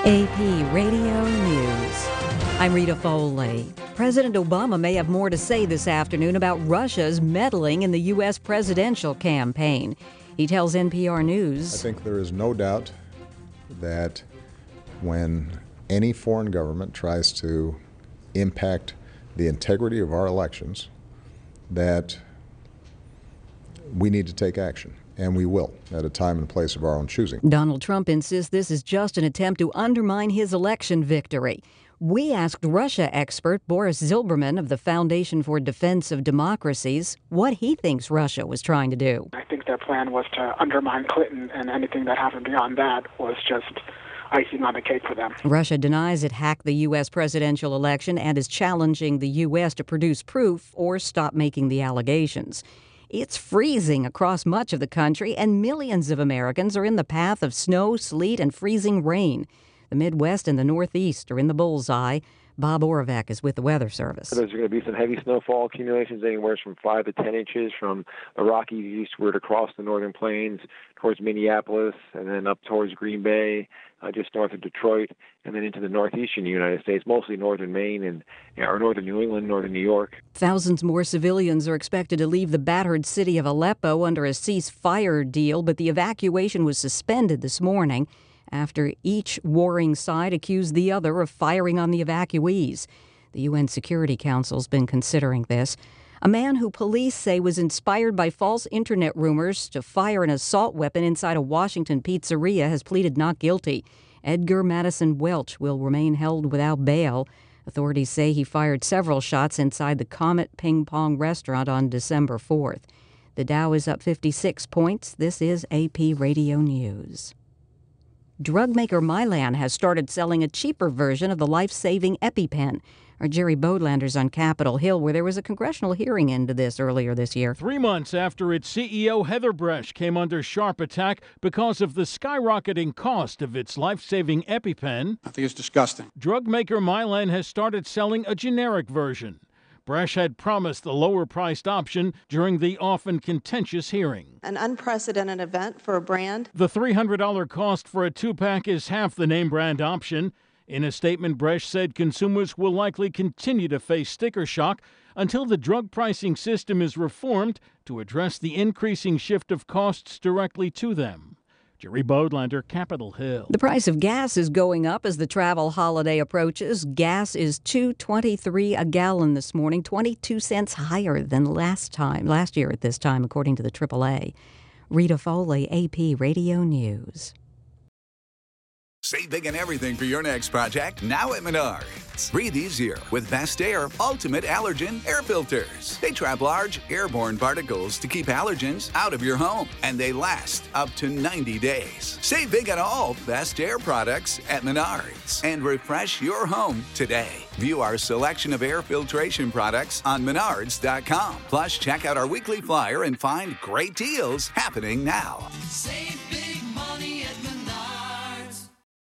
AP Radio News. I'm Rita Foley. President Obama may have more to say this afternoon about Russia's meddling in the U.S. presidential campaign. He tells NPR News, I think there is no doubt that when any foreign government tries to impact the integrity of our elections, that we need to take action. And we will, at a time and place of our own choosing. Donald Trump insists this is just an attempt to undermine his election victory. We asked Russia expert Boris Zilberman of the Foundation for Defense of Democracies what he thinks Russia was trying to do. I think their plan was to undermine Clinton, and anything that happened beyond that was just icing on the cake for them. Russia denies it hacked the U.S. presidential election and is challenging the U.S. to produce proof or stop making the allegations. It's freezing across much of the country, and millions of Americans are in the path of snow, sleet, and freezing rain. The Midwest and the Northeast are in the bullseye. Bob Oravec is with the Weather Service. There's going to be some heavy snowfall accumulations anywhere from 5 to 10 inches from the Rockies eastward across the northern plains towards Minneapolis and then up towards Green Bay, just north of Detroit, and then into the northeastern United States, mostly northern Maine and or northern New England, northern New York. Thousands more civilians are expected to leave the battered city of Aleppo under a ceasefire deal, but the evacuation was suspended this morning after each warring side accused the other of firing on the evacuees. The UN Security Council's been considering this. A man who police say was inspired by false internet rumors to fire an assault weapon inside a Washington pizzeria has pleaded not guilty. Edgar Madison Welch will remain held without bail. Authorities say he fired several shots inside the Comet Ping Pong restaurant on December 4th. The Dow is up 56 points. This is AP Radio News. Drug maker Mylan has started selling a cheaper version of the life-saving EpiPen. Our Jerry Bodlander's on Capitol Hill, where there was a congressional hearing into this earlier this year. 3 months after its CEO, Heather Bresch, came under sharp attack because of the skyrocketing cost of its life-saving EpiPen, I think it's disgusting. drug maker Mylan has started selling a generic version. Bresch had promised the lower-priced option during the often contentious hearing. An unprecedented event for a brand. The $300 cost for a 2-pack is half the name-brand option. In a statement, Bresch said consumers will likely continue to face sticker shock until the drug pricing system is reformed to address the increasing shift of costs directly to them. Jerry Bodlander, Capitol Hill. The price of gas is going up as the travel holiday approaches. Gas is $2.23 a gallon this morning, 22 cents higher than last year at this time, according to the AAA. Rita Foley, AP Radio News. Save big on everything for your next project now at Menards. Breathe easier with Best Air Ultimate Allergen Air Filters. They trap large airborne particles to keep allergens out of your home, and they last up to 90 days. Save big on all Best Air products at Menards and refresh your home today. View our selection of air filtration products on Menards.com. Plus, check out our weekly flyer and find great deals happening now. Save